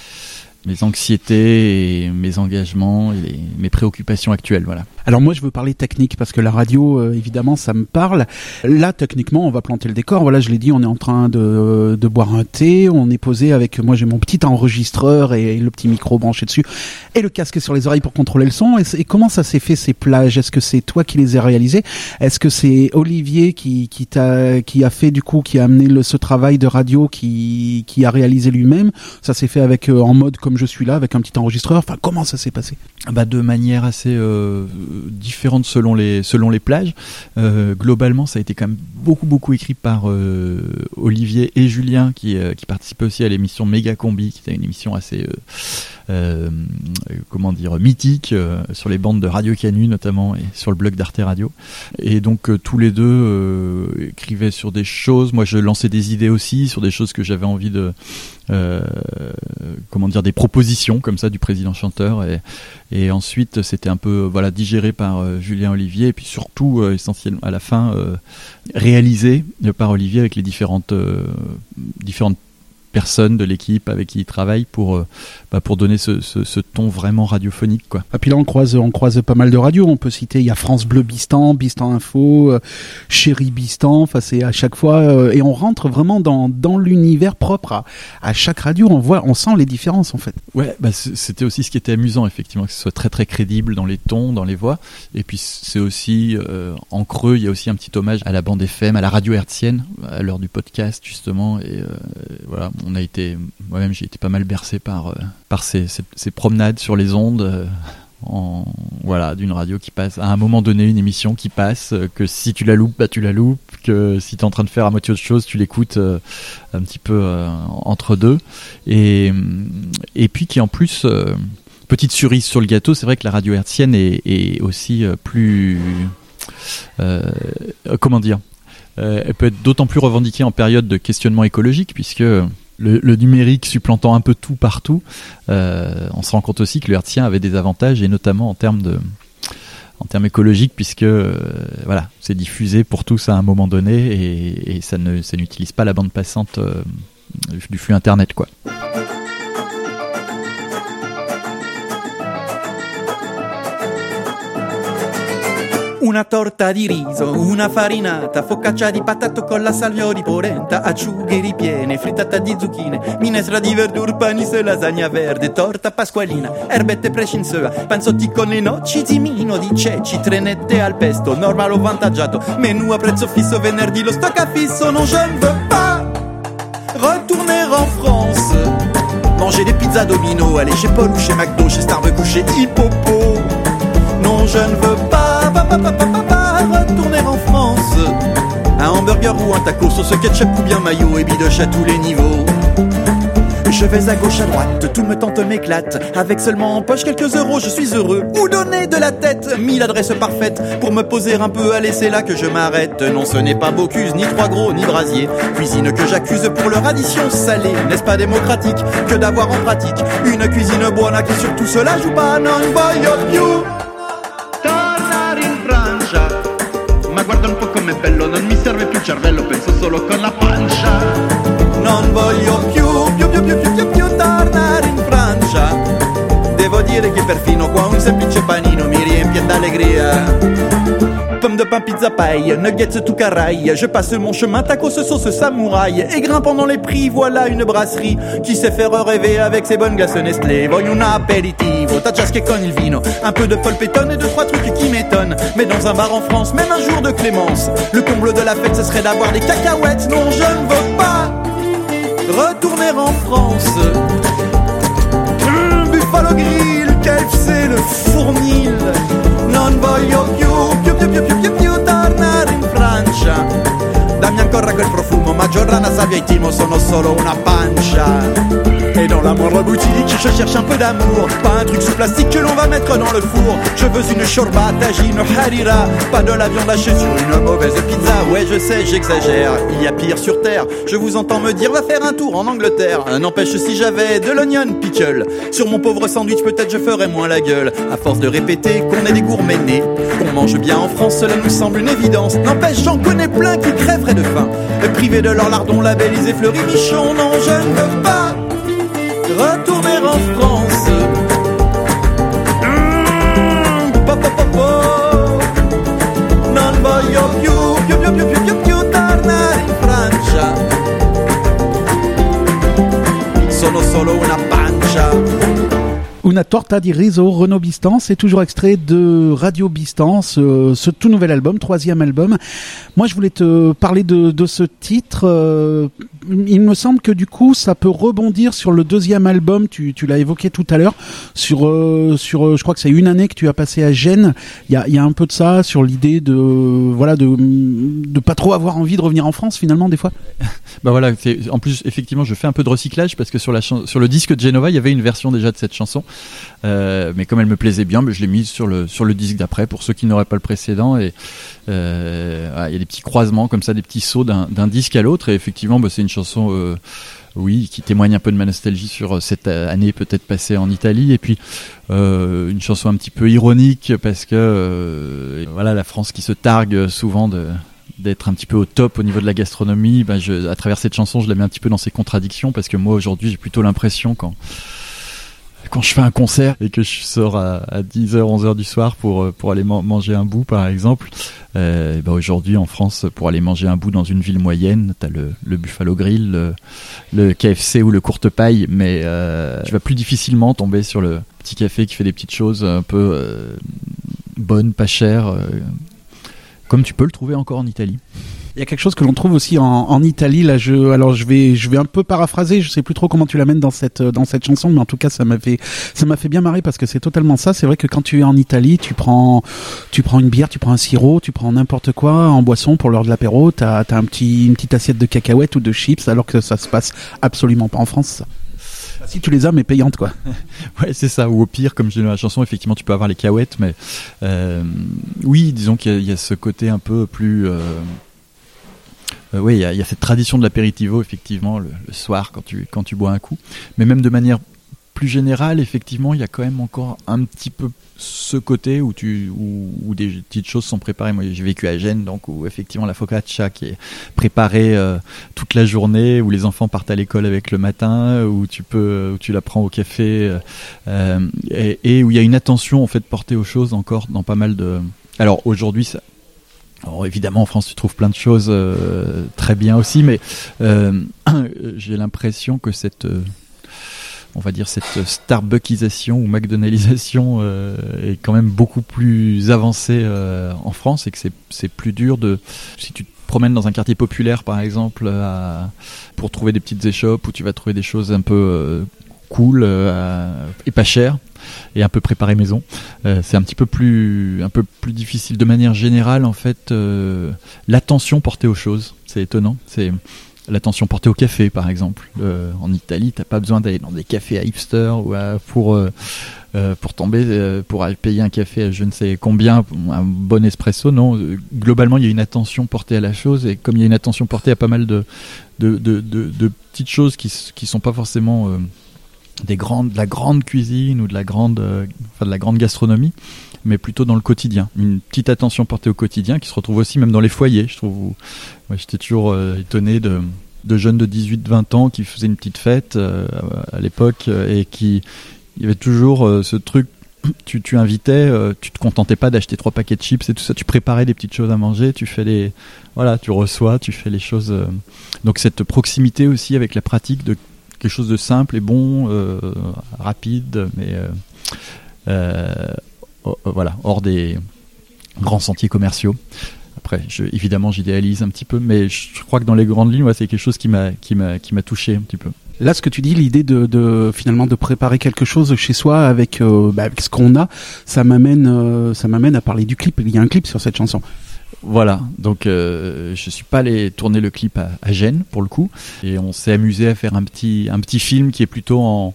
mes anxiétés et mes engagements et les, mes préoccupations actuelles, voilà. Alors moi je veux parler technique parce que la radio euh, évidemment ça me parle. Là techniquement on va planter le décor. Voilà, je l'ai dit, on est en train de, de boire un thé, on est posé avec, moi j'ai mon petit enregistreur et, et le petit micro branché dessus et le casque sur les oreilles pour contrôler le son. Et, et comment ça s'est fait ces plages? Est-ce que c'est toi qui les as réalisées? Est-ce que c'est Olivier qui, qui t'a, qui a fait du coup, qui a amené le, ce travail de radio, qui, qui a réalisé lui-même? Ça s'est fait avec euh, en mode comme je suis là, avec un petit enregistreur. Enfin, comment ça s'est passé? Bah de manière assez euh, différente selon les selon les plages. Euh, globalement, ça a été quand même beaucoup beaucoup écrit par euh, Olivier et Julien qui euh, qui participaient aussi à l'émission Méga Combi, qui était une émission assez euh, euh, comment dire, mythiques euh, sur les bandes de Radio Canu notamment et sur le blog d'Arte Radio. Et donc euh, tous les deux euh, écrivaient sur des choses. Moi, je lançais des idées aussi sur des choses que j'avais envie de, euh, comment dire, des propositions comme ça du président chanteur. Et, et ensuite, c'était un peu voilà digéré par euh, Julien Olivier et puis surtout euh, essentiellement à la fin euh, réalisé par Olivier avec les différentes euh, différentes personnes de l'équipe avec qui il travaille pour euh, bah, pour donner ce, ce, ce ton vraiment radiophonique quoi. Et puis là on croise on croise pas mal de radios, on peut citer il y a France Bleu Bistan, Bistan Info, euh, Chéri Bistan, enfin c'est à chaque fois euh, et on rentre vraiment dans dans l'univers propre à, à chaque radio, on voit on sent les différences en fait. Ouais, bah c'était aussi ce qui était amusant effectivement, que ce soit très très crédible dans les tons, dans les voix et puis c'est aussi euh, en creux, il y a aussi un petit hommage à la bande F M, à la radio hertzienne à l'heure du podcast justement et euh, voilà, on a été moi-même j'ai été pas mal bercé par euh, par ces, ces, ces promenades sur les ondes euh, en voilà d'une radio qui passe à un moment donné, une émission qui passe euh, que si tu la loupes bah tu la loupes, que si tu es en train de faire à moitié autre chose tu l'écoutes euh, un petit peu euh, entre deux et et puis qui en plus euh, petite cerise sur le gâteau, c'est vrai que la radio hertzienne est, est aussi euh, plus euh, comment dire euh, elle peut être d'autant plus revendiquée en période de questionnement écologique puisque Le, le numérique supplantant un peu tout partout, euh, on se rend compte aussi que le hertzien avait des avantages et notamment en termes de, en termes écologiques puisque euh, voilà, c'est diffusé pour tous à un moment donné et, et ça ne, ça n'utilise pas la bande passante euh, du flux internet quoi. Una torta di riso, una farinata, focaccia di patato con la salvia di polenta, acciughe ripiene, frittata di zucchine, minestra di verdure, panis e lasagna verde, torta pasqualina, erbette prescinzöa, panzotti con le noci, zimino di ceci, trenette al pesto, normale o vantaggiato, menù a prezzo fisso, venerdì lo stock a fisso, non je ne veux pas retourner en France, manger des pizzas Domino, aller chez Paul ou chez McDo, chez Starbucks ou chez Hippopo, non je ne veux pas Pa, pa, pa, pa, pa, pa, retourner en France. Un hamburger ou un taco, sauce ketchup ou bien mayo et bidoche à tous les niveaux. Je vais à gauche à droite, tout me tente m'éclate. Avec seulement en poche quelques euros, je suis heureux. Où donner de la tête, mille adresses parfaites pour me poser un peu, allez c'est là que je m'arrête. Non ce n'est pas Bocuse, ni Trois Gros, ni Brasier. Cuisine que j'accuse pour leur addition salée. N'est-ce pas démocratique que d'avoir en pratique une cuisine buona qui sur tout cela joue pas. Non voglio più ma guarda un po' com'è bello, non mi serve più cervello, penso solo con la pancia. Non voglio più, più, più, più, più, più, più tornare in Francia. Devo dire che perfino qua un semplice panino mi riempie d'allegria. Pomme de pain, pizza paille, nuggets tout caraille. Je passe mon chemin, tacos, sauce samouraï. Et grimpant dans les prix, voilà une brasserie qui sait faire rêver avec ses bonnes glaces Nestlé. Voglio un aperitivo, taggiasche con il vino. Un peu de polpettone et deux, trois trucs qui m'étonnent. Mais dans un bar en France, même un jour de clémence, le comble de la fête, ce serait d'avoir des cacahuètes. Non, je ne veux pas retourner en France. Mmh, Buffalo Grill, K F C, le fournil. Non voglio più, più, più, più, più, più, più tornare in Francia. Dammi ancora quel profumo, Majorana, Savia e Timo sono solo una pancia. Et dans la moindre boutique, je cherche un peu d'amour. Pas un truc sous plastique que l'on va mettre dans le four. Je veux une shorba, tagine, harira. Pas de la viande hachée sur une mauvaise pizza. Ouais, je sais, j'exagère, il y a pire sur terre. Je vous entends me dire, va faire un tour en Angleterre. N'empêche, si j'avais de l'onion pickle sur mon pauvre sandwich, peut-être je ferais moins la gueule. À force de répéter qu'on est des gourmets nés, qu'on mange bien en France, cela nous semble une évidence. N'empêche, j'en connais plein qui crèveraient de faim, privés de leur lardon labellisé Fleury Michon. Non, je ne veux pas retourner en France. Mmh, po, po, po, po. Non voglio più, più, più, più, più, più, più tornare in Francia. Sono solo una pancia. Una torta di riso, Renaud Bistan, c'est toujours extrait de Radio Bistan, ce, ce tout nouvel album, troisième album. Moi, je voulais te parler de, de ce titre, euh, il me semble que du coup, ça peut rebondir sur le deuxième album. Tu, tu l'as évoqué tout à l'heure. Sur, euh, sur, euh, je crois que c'est une année que tu as passé à Gênes. Il y a, il y a un peu de ça sur l'idée de, voilà, de, de pas trop avoir envie de revenir en France finalement des fois. Bah voilà. C'est, en plus, effectivement, je fais un peu de recyclage parce que sur la chan- sur le disque de Genova, il y avait une version déjà de cette chanson. Euh, mais comme elle me plaisait bien, bah, je l'ai mise sur le sur le disque d'après pour ceux qui n'auraient pas le précédent. Et euh, voilà, il y a des petits croisements comme ça, des petits sauts d'un, d'un disque à l'autre. Et effectivement, bah, c'est une chanson, euh, oui, qui témoigne un peu de ma nostalgie sur cette année peut-être passée en Italie. Et puis euh, une chanson un petit peu ironique parce que euh, voilà, la France qui se targue souvent de d'être un petit peu au top au niveau de la gastronomie. Bah, je, à travers cette chanson, je la mets un petit peu dans ses contradictions parce que moi aujourd'hui, j'ai plutôt l'impression quand quand je fais un concert et que je sors à, à dix heures, onze heures du soir pour, pour aller man- manger un bout, par exemple, euh, bah aujourd'hui, en France, pour aller manger un bout dans une ville moyenne, t'as le, le Buffalo Grill, le, le K F C ou le Courte Paille, mais euh, tu vas plus difficilement tomber sur le petit café qui fait des petites choses un peu euh, bonnes, pas chères, euh, comme tu peux le trouver encore en Italie. Il y a quelque chose que l'on trouve aussi en, en Italie. Là, je, alors je vais, je vais un peu paraphraser. Je sais plus trop comment tu l'amènes dans cette, dans cette chanson, mais en tout cas, ça m'a fait, ça m'a fait bien marrer parce que c'est totalement ça. C'est vrai que quand tu es en Italie, tu prends, tu prends une bière, tu prends un sirop, tu prends n'importe quoi en boisson pour l'heure de l'apéro. T'as, t'as un petit, une petite assiette de cacahuètes ou de chips, alors que ça se passe absolument pas en France. Si tu les as, mais payantes, quoi. Ouais, c'est ça. Ou au pire, comme je dis dans la chanson, effectivement, tu peux avoir les cacahuètes, mais euh, oui, disons qu'il y a, il y a ce côté un peu plus. Euh, Euh, oui, il y, y a cette tradition de l'apéritivo, effectivement, le, le soir quand tu quand tu bois un coup. Mais même de manière plus générale, effectivement, il y a quand même encore un petit peu ce côté où tu où, où des petites choses sont préparées. Moi, j'ai vécu à Gênes, donc où effectivement la focaccia qui est préparée euh, toute la journée, où les enfants partent à l'école avec le matin, où tu peux où tu la prends au café, euh, et, et où il y a une attention en fait portée aux choses encore dans pas mal de. Alors aujourd'hui, ça. Alors évidemment, en France, tu trouves plein de choses euh, très bien aussi, mais euh, j'ai l'impression que cette, euh, on va dire cette Starbuckisation ou McDonaldisation euh, est quand même beaucoup plus avancée euh, en France et que c'est c'est plus dur de, si tu te promènes dans un quartier populaire par exemple, à, pour trouver des petites échoppes où tu vas trouver des choses un peu euh, cool euh, et pas chères et un peu préparé maison, euh, c'est un petit peu plus un peu plus difficile de manière générale en fait. Euh, l'attention portée aux choses, c'est étonnant, c'est l'attention portée au café par exemple. Euh, en Italie, t'as pas besoin d'aller dans des cafés à hipster ou à, pour euh, euh, pour tomber euh, pour aller payer un café à je ne sais combien, un bon espresso. Non, globalement il y a une attention portée à la chose, et comme il y a une attention portée à pas mal de de de, de, de petites choses qui qui sont pas forcément euh, des grandes, de la grande cuisine ou de la grande, euh, enfin de la grande gastronomie, mais plutôt dans le quotidien. Une petite attention portée au quotidien qui se retrouve aussi même dans les foyers, je trouve. Où, ouais, j'étais toujours euh, étonné de, de jeunes de dix-huit vingt ans qui faisaient une petite fête euh, à l'époque, euh, et qui, il y avait toujours euh, ce truc, tu, tu invitais, euh, tu te contentais pas d'acheter trois paquets de chips et tout ça, tu préparais des petites choses à manger, tu fais les, voilà, tu reçois, tu fais les choses. Euh, donc cette proximité aussi avec la pratique de quelque chose de simple et bon, euh, rapide, mais euh, euh, oh, voilà, hors des grands sentiers commerciaux. Après, je, évidemment, j'idéalise un petit peu, mais je crois que dans les grandes lignes, ouais, c'est quelque chose qui m'a, qui m'a, qui m'a touché un petit peu. Là, ce que tu dis, l'idée de, de finalement de préparer quelque chose chez soi avec, euh, bah, avec ce qu'on a, ça m'amène, euh, ça m'amène à parler du clip. Il y a un clip sur cette chanson. Voilà, donc euh, je suis pas allé tourner le clip à, à Gênes pour le coup, et on s'est amusé à faire un petit un petit film qui est plutôt en,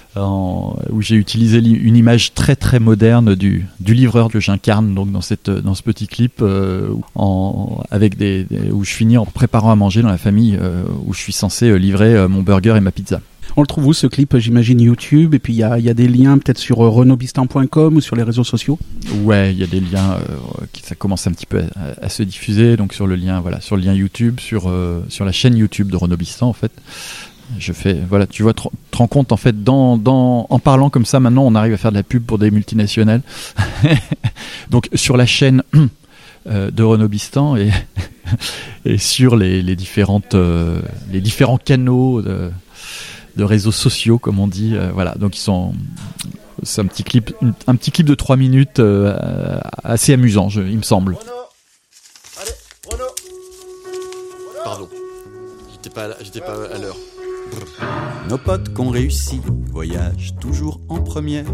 en où j'ai utilisé li- une image très très moderne du du livreur que j'incarne donc dans cette dans ce petit clip euh, en avec des, des où je finis en préparant à manger dans la famille euh, où je suis censé livrer euh, mon burger et ma pizza. On le trouve où ce clip? J'imagine YouTube, et puis il y a, y a des liens peut-être sur euh, renobistan point com ou sur les réseaux sociaux. Ouais, il y a des liens euh, qui ça commence un petit peu à, à se diffuser, donc sur le lien voilà sur le lien YouTube, sur euh, sur la chaîne YouTube de Renobistan en fait. Je fais voilà, tu vois, te rends compte en fait dans dans en parlant comme ça maintenant on arrive à faire de la pub pour des multinationales. Donc sur la chaîne euh, de Renobistan et et sur les les différentes euh, les différents canaux de de réseaux sociaux comme on dit, euh, voilà, donc ils sont c'est un petit clip un petit clip de trois minutes euh, assez amusant, je, il me semble. Renaud. Allez, Renaud. Pardon, j'étais pas, j'étais pas à l'heure. Nos potes qu'on réussit voyagent toujours en première.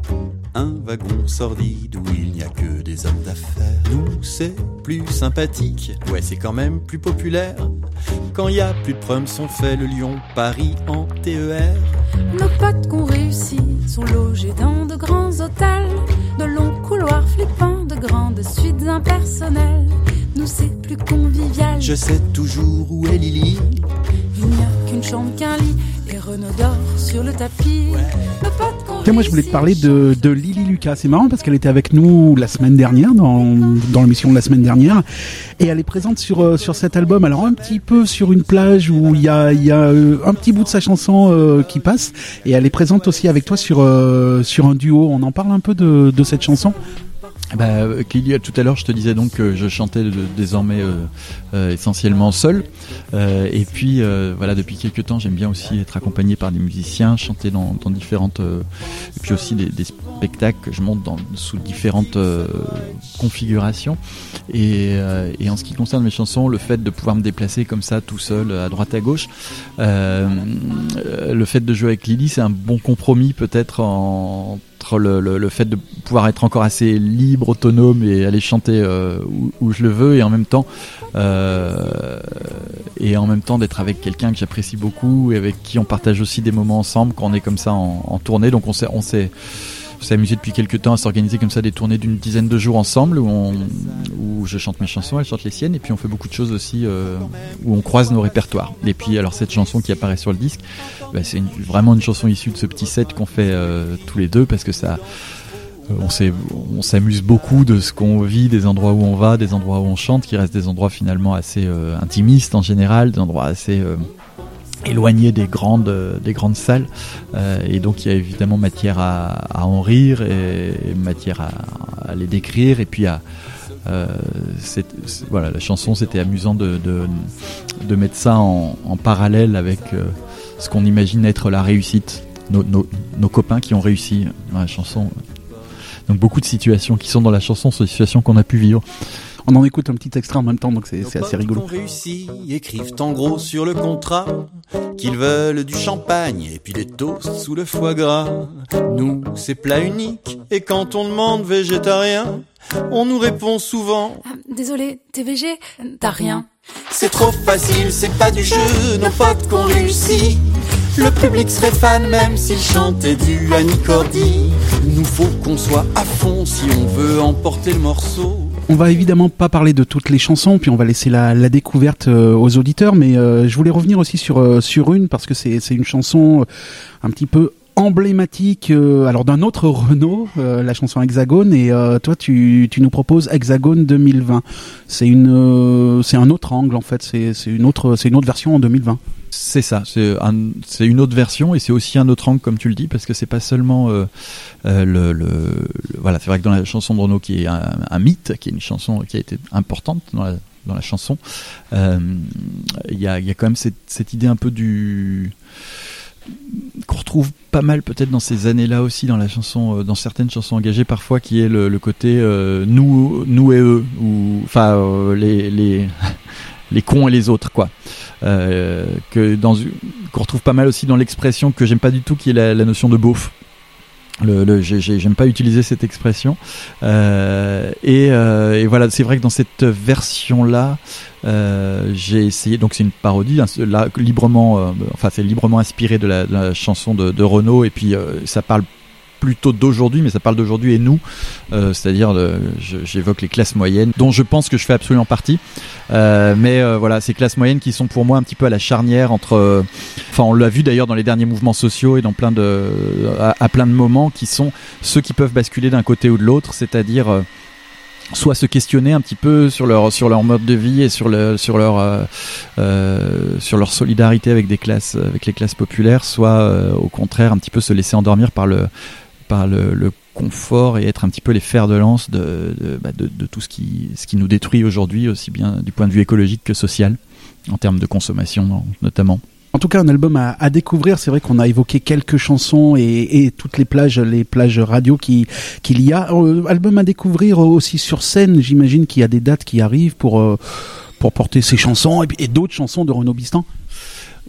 Un wagon sordide où il n'y a que des hommes d'affaires. Nous, c'est plus sympathique, ouais, c'est quand même plus populaire. Quand il y a plus de prums, on fait le Lyon-Paris en T E R. Nos potes qu'on réussit sont logés dans de grands hôtels, de longs couloirs flippants, de grandes suites impersonnelles. Nous, c'est plus convivial. Je sais toujours où est Lily. Il n'y a qu'une chambre, qu'un lit et Renaud dort sur le tapis. Ouais. Nos potes qu'on Tiens, moi je voulais te parler de, de Lily Lucas. C'est marrant parce qu'elle était avec nous la semaine dernière, dans, dans l'émission de la semaine dernière, et elle est présente sur, euh, sur cet album. Alors un petit peu sur une plage où il y a, y a euh, un petit bout de sa chanson euh, qui passe, et elle est présente aussi avec toi sur, euh, sur un duo. On en parle un peu de, de cette chanson? Bah, Lily, tout à l'heure, je te disais donc que je chantais de, désormais euh, euh, essentiellement seul. Euh, et puis, euh, voilà, depuis quelques temps, j'aime bien aussi être accompagné par des musiciens, chanter dans, dans différentes, euh, et puis aussi des, des spectacles que je monte dans, sous différentes euh, configurations. Et, euh, et en ce qui concerne mes chansons, le fait de pouvoir me déplacer comme ça, tout seul, à droite à gauche, euh, le fait de jouer avec Lily, c'est un bon compromis peut-être en Le, le, le fait de pouvoir être encore assez libre, autonome et aller chanter euh, où, où je le veux, et en même temps euh, et en même temps d'être avec quelqu'un que j'apprécie beaucoup et avec qui on partage aussi des moments ensemble quand on est comme ça en, en tournée. Donc on s'est on s'est on s'est amusé depuis quelques temps à s'organiser comme ça des tournées d'une dizaine de jours ensemble où, on, où je chante mes chansons, elle chante les siennes, et puis on fait beaucoup de choses aussi euh, où on croise nos répertoires. Et puis alors cette chanson qui apparaît sur le disque, bah, c'est une, vraiment une chanson issue de ce petit set qu'on fait euh, tous les deux, parce que ça euh, on, s'est, on s'amuse beaucoup de ce qu'on vit, des endroits où on va, des endroits où on chante, qui restent des endroits finalement assez euh, intimistes en général, des endroits assez euh, éloigné des grandes euh, des grandes salles, euh, et donc il y a évidemment matière à, à en rire et, et matière à, à les décrire, et puis à euh, c'est, c'est, voilà, la chanson, c'était amusant de de, de mettre ça en, en parallèle avec euh, ce qu'on imagine être la réussite, nos, nos, nos copains qui ont réussi dans la chanson. Donc beaucoup de situations qui sont dans la chanson sont des situations qu'on a pu vivre. On en écoute un petit extrait en même temps, donc c'est, c'est assez rigolo. Nos potes qu'on réussit écrivent en gros sur le contrat qu'ils veulent du champagne et puis des toasts sous le foie gras. Nous, c'est plat unique, et quand on demande végétarien, on nous répond souvent ah, désolé, t'es végé, t'as rien. C'est trop facile, c'est pas du jeu, nos potes qu'on réussit. Le public serait fan même s'il chantait du Annie Cordy. Nous faut qu'on soit à fond si on veut emporter le morceau. On va évidemment pas parler de toutes les chansons, puis on va laisser la, la découverte euh, aux auditeurs, mais euh, je voulais revenir aussi sur euh, sur une, parce que c'est c'est une chanson euh, un petit peu emblématique, euh, alors d'un autre Renaud, euh, la chanson Hexagone, et euh, toi tu tu nous proposes Hexagone deux mille vingt. C'est une euh, c'est un autre angle en fait, c'est c'est une autre c'est une autre version en deux mille vingt. C'est ça, c'est, un, c'est une autre version, et c'est aussi un autre angle comme tu le dis, parce que c'est pas seulement euh, euh, le, le, le voilà, c'est vrai que dans la chanson de Renaud, qui est un, un mythe, qui est une chanson qui a été importante dans la, dans la chanson, il euh, y a il y a quand même cette, cette idée un peu du qu'on retrouve pas mal peut-être dans ces années-là aussi dans la chanson, dans certaines chansons engagées parfois, qui est le, le côté euh, nous nous et eux, ou enfin euh, les les les cons et les autres, quoi. Euh, que dans qu'on retrouve pas mal aussi dans l'expression que j'aime pas du tout, qui est la, la notion de beauf. Le, le, j'ai, j'aime pas utiliser cette expression, euh, et, euh, et voilà, c'est vrai que dans cette version-là, euh, j'ai essayé. Donc c'est une parodie, hein, là, librement, euh, enfin c'est librement inspiré de la, de la chanson de, de Renaud, et puis euh, ça parle plutôt d'aujourd'hui, mais ça parle d'aujourd'hui et nous, euh, c'est-à-dire euh, je, j'évoque les classes moyennes, dont je pense que je fais absolument partie, euh, mais euh, voilà, ces classes moyennes qui sont pour moi un petit peu à la charnière entre, euh, enfin on l'a vu d'ailleurs dans les derniers mouvements sociaux et dans plein de, à, à plein de moments, qui sont ceux qui peuvent basculer d'un côté ou de l'autre, c'est-à-dire euh, soit se questionner un petit peu sur leur sur leur mode de vie et sur le sur leur euh, euh, sur leur solidarité avec des classes avec les classes populaires, soit euh, au contraire un petit peu se laisser endormir par le par le, le confort et être un petit peu les fers de lance de, de, bah de, de tout ce qui, ce qui nous détruit aujourd'hui, aussi bien du point de vue écologique que social, en termes de consommation notamment. En tout cas, un album à, à découvrir. C'est vrai qu'on a évoqué quelques chansons et, et toutes les plages, les plages radio qui, qu'il y a. Euh, album à découvrir aussi sur scène. J'imagine qu'il y a des dates qui arrivent pour, euh, pour porter ces chansons et, et d'autres chansons de Renaud Bistan.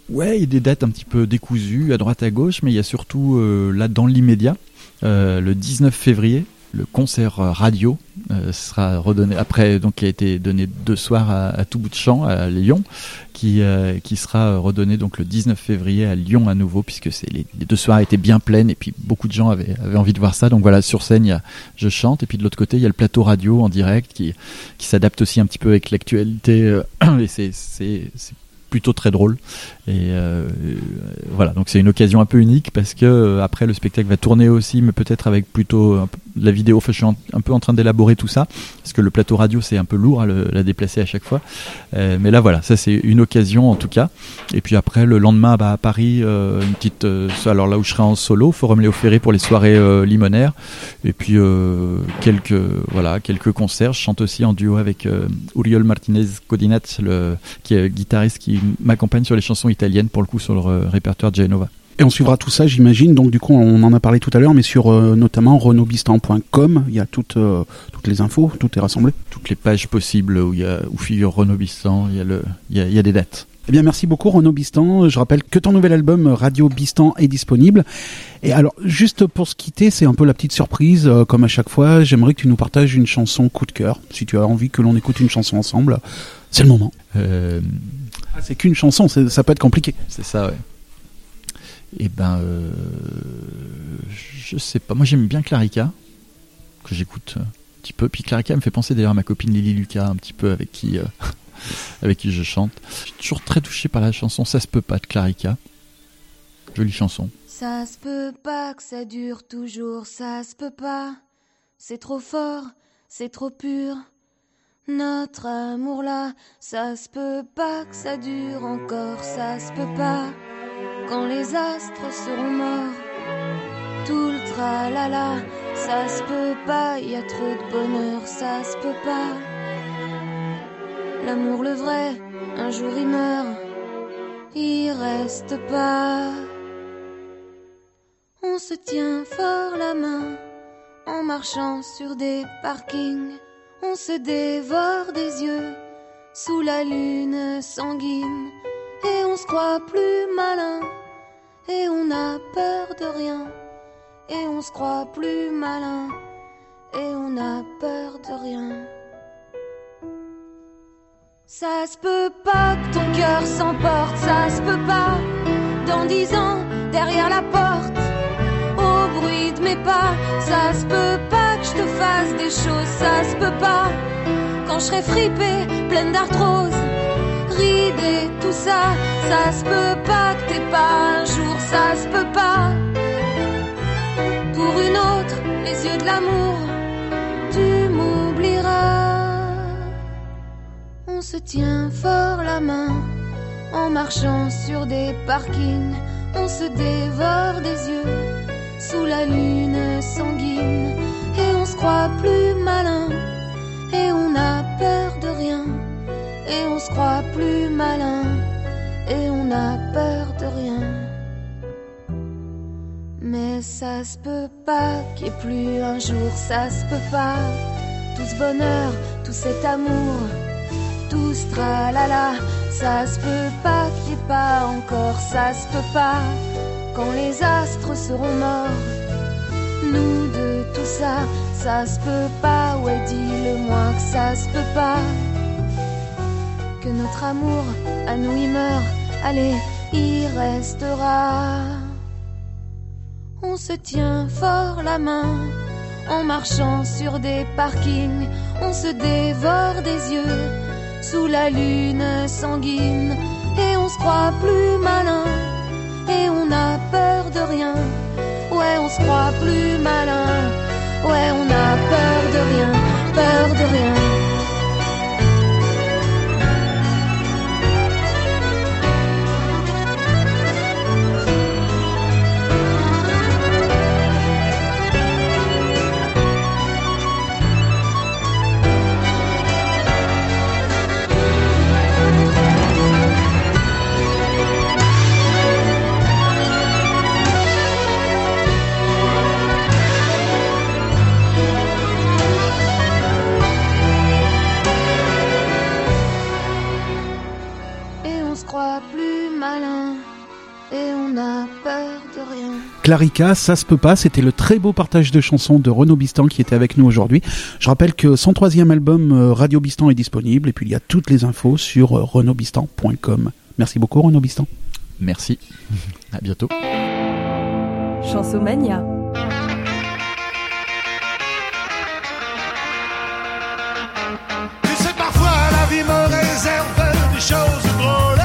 Ouais, il y a des dates un petit peu décousues à droite à gauche, mais il y a surtout euh, là dans l'immédiat, euh, le dix-neuf février, le concert radio euh, sera redonné après, donc qui a été donné deux soirs à, à tout bout de champ à Lyon, qui euh, qui sera redonné donc le dix-neuf février à Lyon à nouveau, puisque c'est les, les deux soirs étaient bien pleines et puis beaucoup de gens avaient avaient envie de voir ça. Donc voilà, sur scène il y a je chante et puis de l'autre côté il y a le plateau radio en direct qui qui s'adapte aussi un petit peu avec l'actualité euh, et c'est c'est c'est plutôt très drôle et euh, voilà, donc c'est une occasion un peu unique parce que euh, après le spectacle va tourner aussi, mais peut-être avec plutôt un peu de la vidéo. Enfin, je suis en, un peu en train d'élaborer tout ça parce que le plateau radio c'est un peu lourd à le, la déplacer à chaque fois, euh, mais là voilà, ça c'est une occasion en tout cas. Et puis après le lendemain bah, à Paris euh, une petite euh, alors là où je serai en solo, Forum Léo Ferré pour les soirées euh, limonaires, et puis euh, quelques voilà quelques concerts. Je chante aussi en duo avec euh, Uriol Martinez Codinat, le qui est guitariste qui m'accompagne sur les chansons italiennes, pour le coup sur le euh, répertoire Genova. Et on suivra tout ça, j'imagine. Donc du coup, on en a parlé tout à l'heure, mais sur euh, notamment renaud bistan point com, il y a toutes euh, toutes les infos, tout est rassemblé. Toutes les pages possibles où il y a où figure Renaud Bistan, il y a le il y a, il y a des dates. Eh bien, merci beaucoup Renaud Bistan. Je rappelle que ton nouvel album Radio Bistan est disponible. Et alors, juste pour se quitter, c'est un peu la petite surprise, euh, comme à chaque fois. J'aimerais que tu nous partages une chanson coup de cœur. Si tu as envie que l'on écoute une chanson ensemble, c'est le moment. Euh... Ah, c'est qu'une chanson, c'est, ça peut être compliqué. C'est ça, ouais. Eh ben, euh, je sais pas. Moi, j'aime bien Clarica, que j'écoute un petit peu. Puis Clarica me fait penser d'ailleurs à ma copine Lily Lucas, un petit peu avec qui, euh, avec qui je chante. Je suis toujours très touché par la chanson Ça se peut pas de Clarica. Jolie chanson. Ça se peut pas que ça dure toujours, ça se peut pas. C'est trop fort, c'est trop pur. Notre amour là, ça se peut pas que ça dure encore, ça se peut pas. Quand les astres seront morts, tout le tralala, ça se peut pas, y a trop de bonheur, ça se peut pas. L'amour le vrai, un jour il meurt, il reste pas. On se tient fort la main, en marchant sur des parkings. On se dévore des yeux, sous la lune sanguine. Et on se croit plus malin, et on a peur de rien. Et on se croit plus malin, et on a peur de rien. Ça se peut pas que ton cœur s'emporte, ça se peut pas. Dans dix ans, derrière la porte, au bruit de mes pas, ça se peut pas que je te fasse des choses, ça se peut pas. Quand je serai fripée, pleine d'arthrose, ridée, tout ça, ça se peut pas que t'aies pas un jour, ça se peut pas. Pour une autre, les yeux de l'amour, tu m'oublieras. On se tient fort la main, en marchant sur des parkings. On se dévore des yeux, sous la lune sanguine. Et on se croit plus malin, et on a peur de rien. Et on se croit plus malin, et on a peur de rien. Mais ça se peut pas qu'il y ait plus un jour, ça se peut pas. Tout ce bonheur, tout cet amour, tout ce tralala, ça se peut pas qu'il n'y ait pas encore, ça se peut pas. Quand les astres seront morts, nous deux, tout ça, ça se peut pas. Ouais, dis-le-moi que ça se peut pas. Que notre amour, à nous il meurt, allez, il restera. On se tient fort la main, en marchant sur des parkings. On se dévore des yeux, sous la lune sanguine. Et on se croit plus malin, et on a peur de rien. Ouais, on se croit plus malin, ouais, on a peur de rien, peur de rien. Clarica, ça se peut pas. C'était le très beau partage de chansons de Renaud Bistan qui était avec nous aujourd'hui. Je rappelle que son troisième album euh, Radio Bistan est disponible et puis il y a toutes les infos sur euh, renaud bistan point com. Merci beaucoup Renaud Bistan. Merci. À bientôt. Chansomania. Tu sais, parfois la vie me réserve des choses drôles.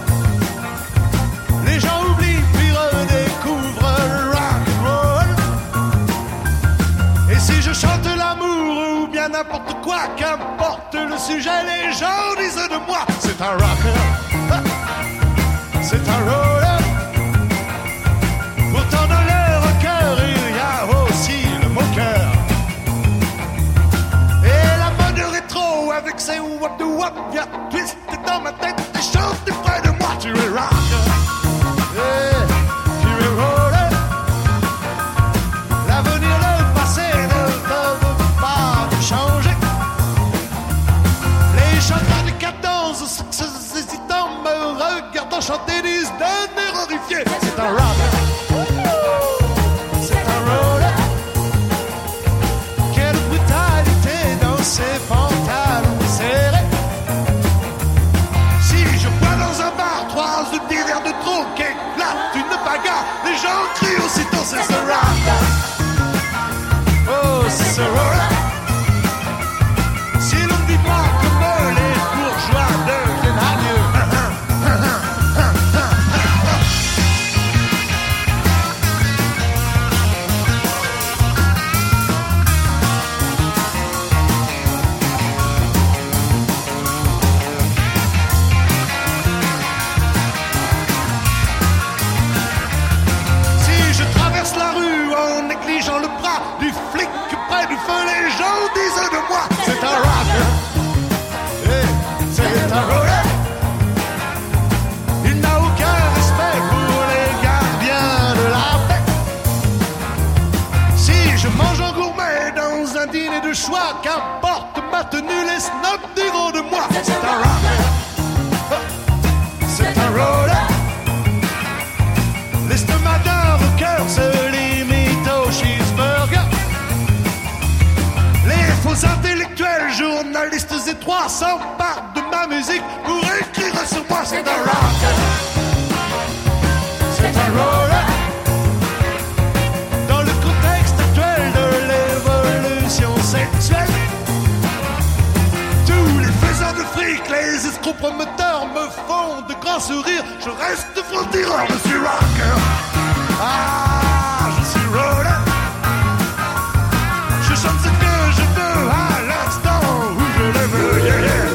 Les gens oublient puis redécouvrent le rock'n'roll. Et si je chante l'amour ou bien n'importe quoi, qu'importe le sujet, les gens disent de moi, c'est un rocker, c'est un roller. Pourtant dans leur cœur il y a aussi le moqueur. Et la mode rétro avec ses wop de wop vient twister dans ma tête et chante près de moi. Tu es rocker, yeah, tu es roller. L'avenir, le passé ne peuvent pas me changer. Les chanteurs de quatorze succès hésitants me regardant chanter disent d'un air horrifié, c'est un rocker. Ses pantalons serrés. Si je bois dans un bar trois ou dix verres de trop qu'éclate une bagarre, les gens crient aussitôt c'est ce rock. Oh, c'est ce rock. Si l'on ne dit pas comme les bourgeois deviennent adieu. Le bras du flic près du feu, les gens disent de moi, c'est un rocker, hey, c'est un roller. Il n'a aucun respect pour les gardiens de la paix. Si je mange en gourmet dans un dîner de choix, qu'importe ma tenue, les snobs diront de moi, c'est un rocker, c'est un roller. L'estomac d'un rocker se limite au cheeseburger. Les faux intellectuels, journalistes étroits s'emparent de ma musique pour écrire sur moi, c'est un rocker, c'est un roller. Dans le contexte actuel de l'évolution sexuelle, tous les faiseurs de fric, les escrocs promoteurs me font de grands sourires. Je reste franc-tireur, je suis rocker. Ah, je suis roller. Je chante ce que je veux à l'instant où je le veux. Yeah, yeah.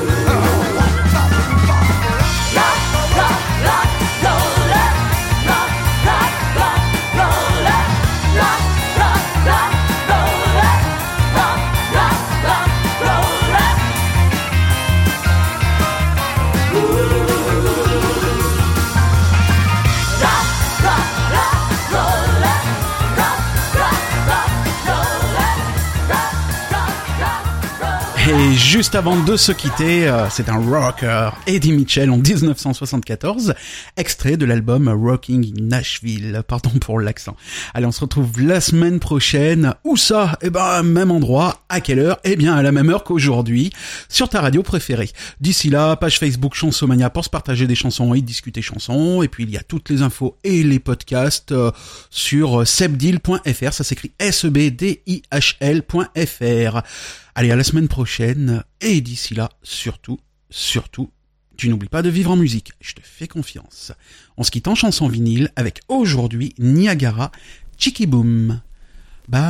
Et juste avant de se quitter, euh, c'est un rocker, Eddie Mitchell en dix-neuf cent soixante-quatorze, extrait de l'album Rocking in Nashville, pardon pour l'accent. Allez, on se retrouve la semaine prochaine. Où ça? Eh ben, même endroit. À quelle heure? Eh bien, à la même heure qu'aujourd'hui, sur ta radio préférée. D'ici là, page Facebook Chansomania pour se partager des chansons et discuter chansons. Et puis, il y a toutes les infos et les podcasts euh, sur sebdil point f r. Ça s'écrit S E B D I H L point F R. Allez, à la semaine prochaine, et d'ici là, surtout, surtout, tu n'oublies pas de vivre en musique, je te fais confiance. On se quitte en chanson vinyle avec aujourd'hui Niagara, Chicky Boom. Bye.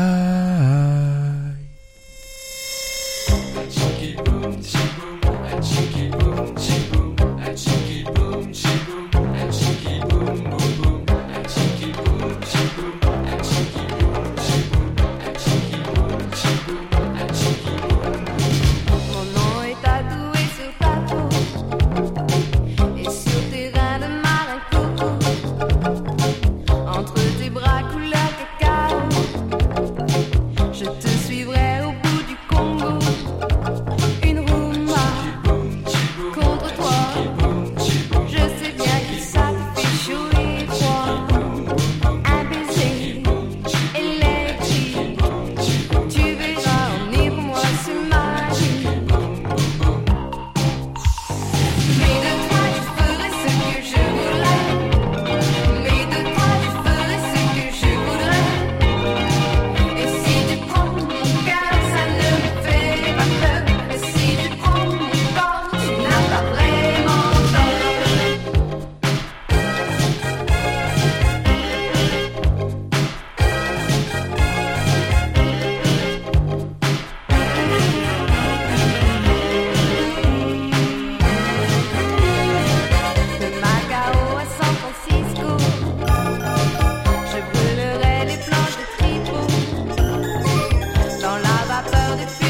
Chicky boom, chicky boom, chicky boom, chicky boom, chicky boom, chicky boom, chicky boom, boom boom, chicky boom, chicky boom, chicky boom, chicky boom, chicky boom, chicky boom. Mon nom est tatoué sur ta peau et sur tes reins de marin coco. Entre tes bras couleur cacao, je te suivrai au bout du Congo. Une rumba contre toi, je sais bien que ça te fait chaud et froid. Un baiser des filles.